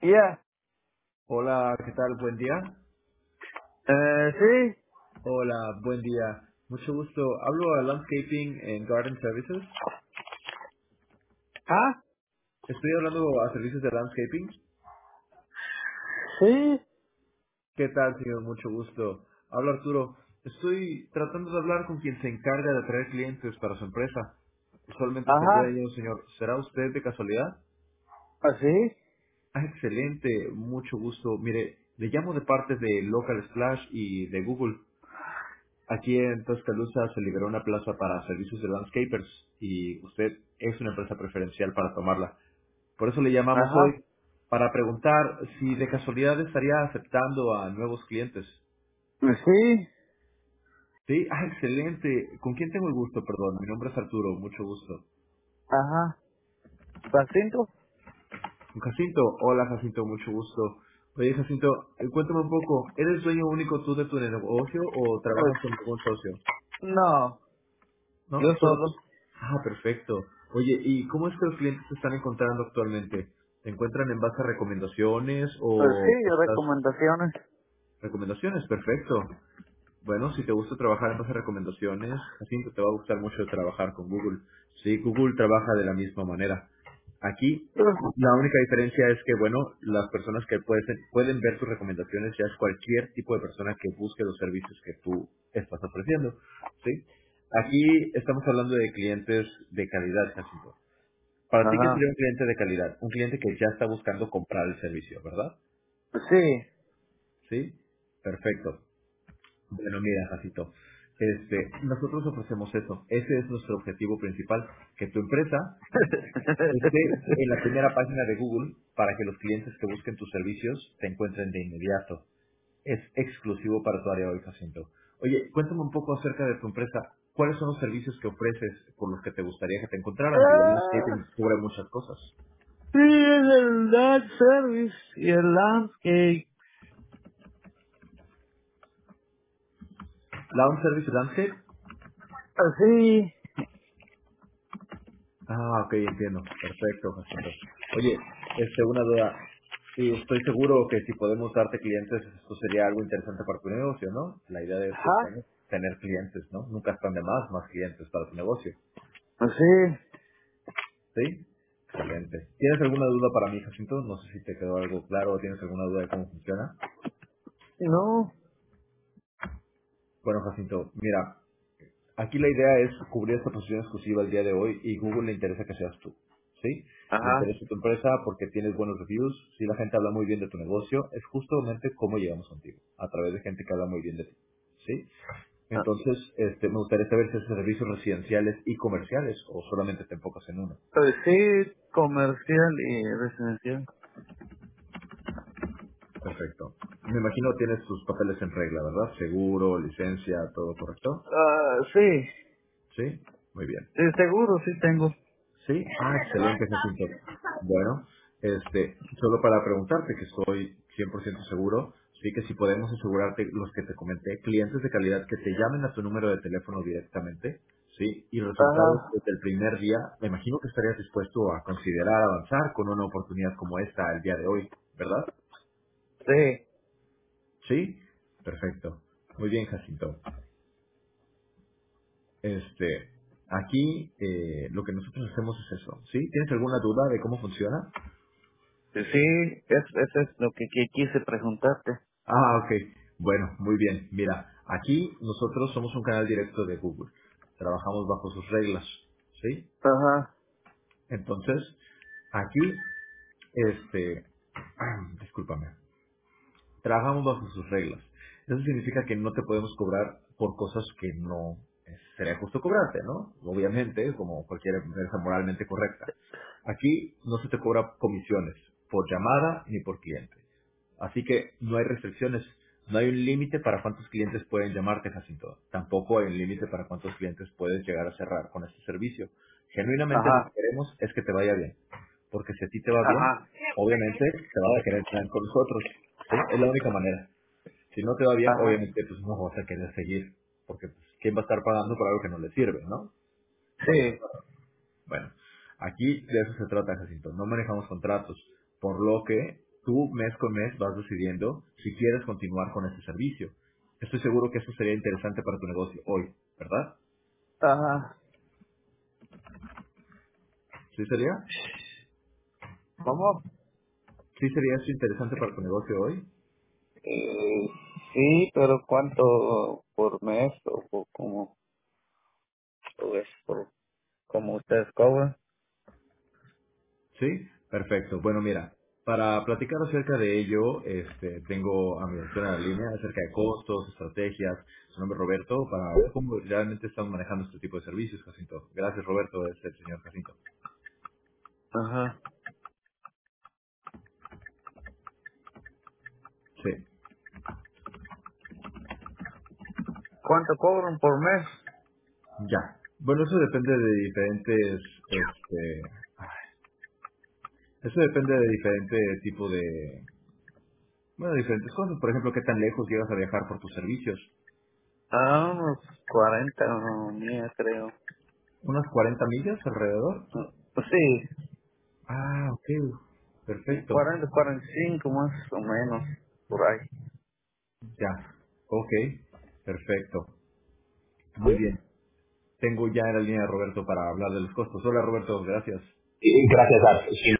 Ya, Hola, ¿qué tal? Buen día. sí, Hola, buen día. Mucho gusto. Hablo a Landscaping and Garden Services. ah, Estoy hablando a servicios de landscaping. sí, ¿Qué tal, señor? Mucho gusto. Hablo Arturo. Estoy tratando de hablar con quien se encarga de atraer clientes para su empresa. Usualmente es el ajá, dueño, señor. ¿Será usted de casualidad? así, Ah, excelente. Mucho gusto. Mire, le llamo de parte de Local Splash y de Google. Aquí en Tuscaloosa se liberó una plaza para servicios de landscapers y usted es una empresa preferencial para tomarla. Por eso le llamamos ajá, hoy para preguntar si de casualidad estaría aceptando a nuevos clientes. sí, Sí, ah, excelente. ¿Con quién tengo el gusto? Perdón, mi nombre es Arturo, mucho gusto. ajá, Jacinto, Con Jacinto, hola Jacinto, mucho gusto. Oye Jacinto, cuéntame un poco, ¿eres dueño único tú de tu negocio o trabajas con algún socio? no, ¿No? yo Solo solo, tú. Ah, perfecto. Oye, ¿y cómo es que los clientes se están encontrando actualmente? ¿Se encuentran en base a recomendaciones sí, o estás... recomendaciones, Recomendaciones, perfecto. Bueno, si te gusta trabajar en base a recomendaciones, así te va a gustar mucho trabajar con Google. Sí, Google trabaja de la misma manera. Aquí, la única diferencia es que, bueno, las personas que pueden ver tus recomendaciones ya es cualquier tipo de persona que busque los servicios que tú estás ofreciendo. ¿Sí? Aquí estamos hablando de clientes de calidad, Jacinto. Para ti, ¿qué ajá, sería un cliente de calidad? Un cliente que ya está buscando comprar el servicio, ¿verdad? sí, ¿Sí? Perfecto. Bueno, mira, Jacito, nosotros ofrecemos eso. Ese es nuestro objetivo principal, que tu empresa esté en la primera página de Google para que los clientes que busquen tus servicios te encuentren de inmediato. Es exclusivo para tu área hoy, Jacinto. Oye, cuéntame un poco acerca de tu empresa. ¿Cuáles son los servicios que ofreces por los que te gustaría que te encontraran? Digo, ah, landscaping cubre muchas cosas. sí, es el Dad Service y el Landscape, ¿Lawn Service Landscape? así, Ah, ok, entiendo. Perfecto, Jacinto. Oye, una duda. Y estoy seguro que si podemos darte clientes, esto sería algo interesante para tu negocio, ¿no? La idea de esto es ajá, bueno, tener clientes, ¿no? Nunca están de más clientes para tu negocio. así, ¿Sí? Excelente. ¿Tienes alguna duda para mí, Jacinto? No sé si te quedó algo claro o tienes alguna duda de cómo funciona. no, Bueno, Jacinto, mira, aquí la idea es cubrir esta posición exclusiva el día de hoy y Google le interesa que seas tú. ¿Sí? Le ajá, interesa tu empresa porque tienes buenos reviews. Si la gente habla muy bien de tu negocio, es justamente cómo llegamos contigo, a través de gente que habla muy bien de ti. ¿Sí? Entonces, me gustaría saber si haces servicios residenciales y comerciales o solamente te enfocas en uno. sí, comercial y residencial, Perfecto. Me imagino tienes tus papeles en regla, ¿verdad? Seguro, licencia, todo correcto. sí, ¿Sí? Muy bien. sí, seguro sí tengo. Sí, ah, excelente, Jacinto. Bueno, solo para preguntarte que estoy 100% seguro, sí que si podemos asegurarte los que te comenté, clientes de calidad que te llamen a tu número de teléfono directamente, sí, y resultados Ajá, desde el primer día, me imagino que estarías dispuesto a considerar avanzar con una oportunidad como esta el día de hoy, ¿verdad? sí, Sí, perfecto. Muy bien, Jacinto. Aquí lo que nosotros hacemos es eso, ¿sí? ¿Tienes alguna duda de cómo funciona? sí, eso es lo que quise preguntarte. Ah, ok. Bueno, muy bien. Mira, aquí nosotros somos un canal directo de Google. Trabajamos bajo sus reglas, ¿sí? Ajá, Entonces, aquí, este, discúlpame, trabajamos bajo sus reglas. Eso significa que no te podemos cobrar por cosas que no sería justo cobrarte, ¿no? Obviamente, como cualquier empresa moralmente correcta. Aquí no se te cobra comisiones por llamada ni por cliente. Así que no hay restricciones, no hay un límite para cuántos clientes pueden llamarte, Jacinto. Tampoco hay un límite para cuántos clientes puedes llegar a cerrar con este servicio. Genuinamente lo que ajá, queremos es que te vaya bien. Porque si a ti te va bien, ajá, obviamente te vas a querer quedar con nosotros. ¿Sí? Es la única manera. Si no te va bien, ajá, obviamente pues no vas a querer seguir. Porque pues, ¿quién va a estar pagando por algo que no le sirve, no? Estamos de sí, acuerdo. Bueno, aquí de eso se trata, Jacinto. No manejamos contratos, por lo que tú mes con mes vas decidiendo si quieres continuar con ese servicio. Estoy seguro que eso sería interesante para tu negocio hoy, ¿verdad? Ajá. ¿Sí sería? ¿Cómo? ¿Sí sería eso interesante para tu negocio hoy? Eh, sí, pero ¿cuánto por mes o por como, o es por como ustedes cobran? Sí, perfecto. Bueno, mira, para platicar acerca de ello, tengo a mi doctora en la línea acerca de costos, estrategias. Su nombre es Roberto, para ver cómo realmente están manejando este tipo de servicios, Jacinto. Gracias, Roberto, es el señor Jacinto. Ajá. Sí, ¿Cuánto cobran por mes? ya. Bueno, eso depende de diferentes, eso depende de diferente tipo de, bueno, diferentes cosas. Por ejemplo, qué tan lejos llegas a viajar por tus servicios. Ah, unos 40 mía, creo. ¿Unas 40 millas alrededor? Pues sí, Ah, ok. Perfecto. 40, 45 más o menos, por ahí. Ya. Ok. Perfecto. Muy bien. Tengo ya en la línea a Roberto para hablar de los costos. Hola, Roberto. Gracias. Gracias a